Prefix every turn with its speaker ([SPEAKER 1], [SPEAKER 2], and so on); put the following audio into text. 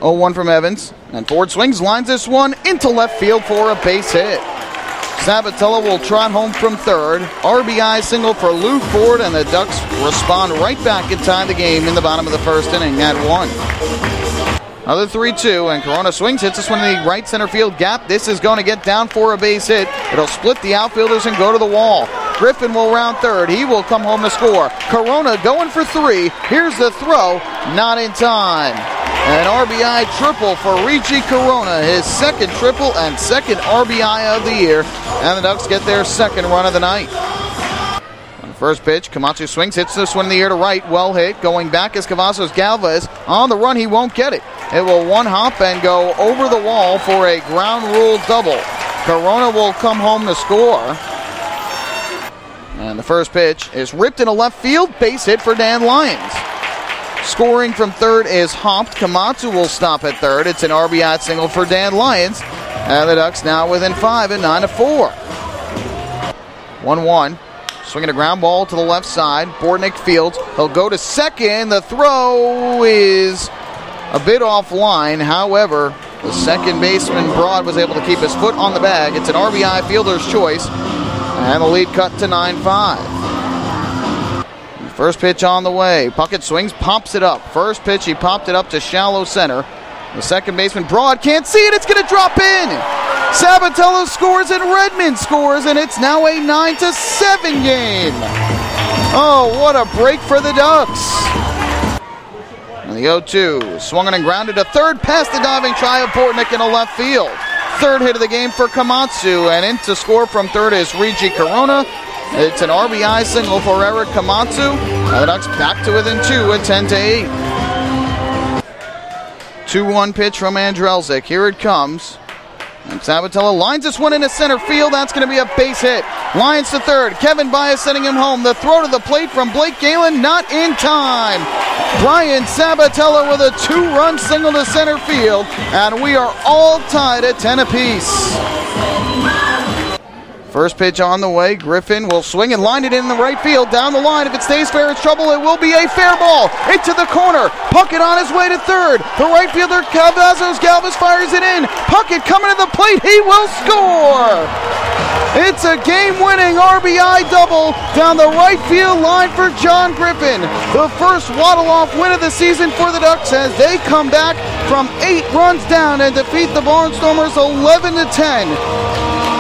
[SPEAKER 1] 0-1 from Evans. And Ford swings, lines this one into left field for a base hit. Sabatella will trot home from third. RBI single for Luke Ford, and the Ducks respond right back and tie the game in the bottom of the first inning at 1. Another 3-2, and Corona swings, hits this one in the right center field gap. This is going to get down for a base hit. It'll split the outfielders and go to the wall. Griffin will round third. He will come home to score. Corona going for 3. Here's the throw, not in time. An RBI triple for Richie Corona, his second triple and second RBI of the year. And the Ducks get their second run of the night. On the first pitch, Camacho swings, hits this one in the air to right. Well hit. Going back is Cavazos Galvez. On the run, he won't get it. It will one hop and go over the wall for a ground rule double. Corona will come home to score. And the first pitch is ripped into left field. Base hit for Dan Lyons. Scoring from third is Homped. Camacho will stop at third. It's an RBI single for Dan Lyons. And the Ducks now within 5 and 9-4. 1-1. Swinging a ground ball to the left side. Bortnick fields. He'll go to second. The throw is a bit offline. However, the second baseman Broad was able to keep his foot on the bag. It's an RBI fielder's choice. And the lead cut to 9-5. First pitch on the way. Puckett swings, pops it up. First pitch, he popped it up to shallow center. The second baseman, Broad, can't see it. It's going to drop in. Sabatella scores and Redmond scores, and it's now a 9-7 game. Oh, what a break for the Ducks. And the 0-2, swung and grounded to third, past the diving try of Bortnick into left field. Third hit of the game for Camacho, and in to score from third is Rigi Corona. It's an RBI single for Eric Camacho. The Ducks back to within 2 at 10-8. 2-1 pitch from Andrelzik. Here it comes. And Sabatella lines this one into center field. That's going to be a base hit. Lions to third. Kevin Baez sending him home. The throw to the plate from Blake Galen, not in time. Brian Sabatella with a 2-run single to center field. And we are all tied at 10 apiece. First pitch on the way. Griffin will swing and line it in the right field. Down the line. If it stays fair, it's trouble. It will be a fair ball. Into the corner. Puckett on his way to third. The right fielder, Cavazos Galvez, fires it in. Puckett coming to the plate. He will score. It's a game-winning RBI double down the right field line for John Griffin. The first waddle-off win of the season for the Ducks as they come back from 8 runs down and defeat the Barnstormers 11-10.